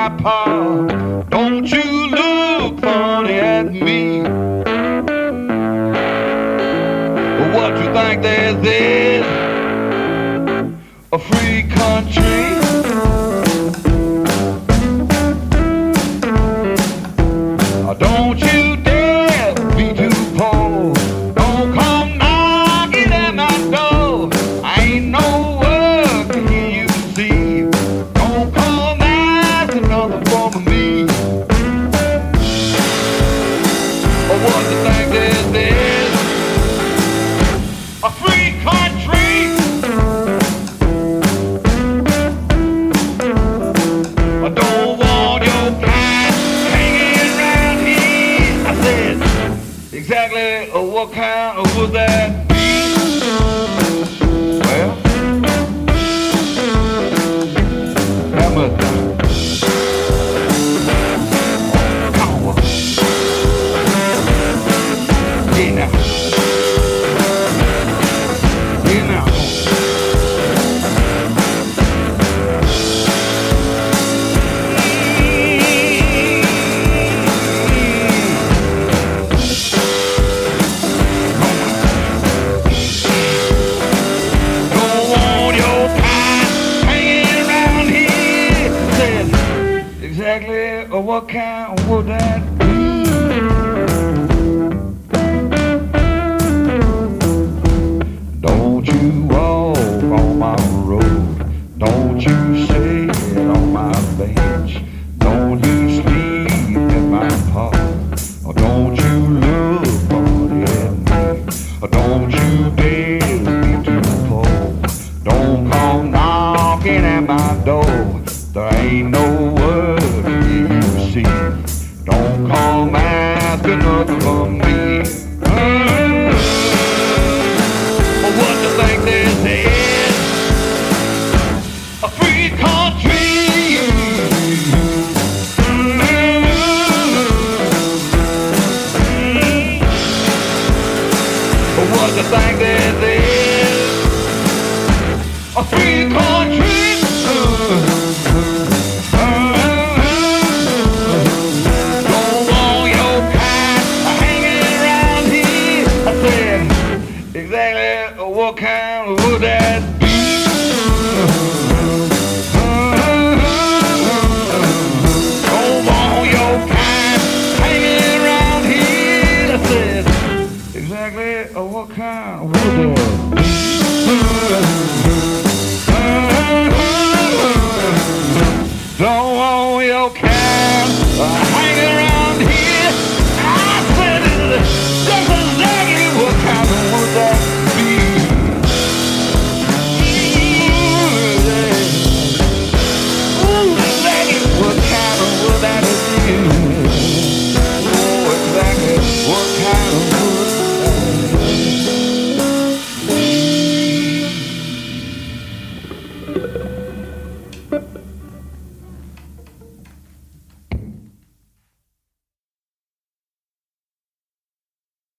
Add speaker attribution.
Speaker 1: my paw. Don't you look funny at me. What you think this is? A free country? Don't you dare be too poor. Don't come knocking at my door. I ain't no work to hear you see. Don't come ask another from me. What you think this is? A free country? I don't want your kind hanging around here. I said, exactly what kind would that be? Well, how much time? Come on. Yeah, now. Yeah, now. Don't want your kind hanging around here. Said, exactly what kind would that be? Don't you walk on my road. Don't you sit on my bench. Don't you sleep in my park. Or don't you look funny at me. Or don't you dare be too poor. Don't come knocking at my door. There ain't no word you see. Don't come asking nothing from me. What you think this is? A free country? What you think this is? A free country?